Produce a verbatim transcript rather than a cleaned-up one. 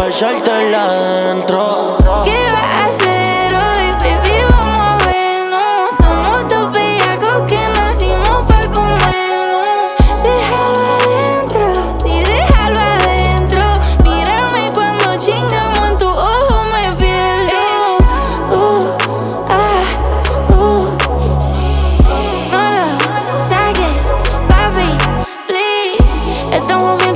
echártela adentro. ¿Qué vas a hacer hoy, baby? Vamos a vernos. Somos dos bellacos que nacimos pa' comernos. Déjalo adentro, sí, déjalo adentro. Mírame cuando chingamos, en tu ojo me pierdo. Uh, ah, uh, sí. No lo saques, papi, please. Estamos bien.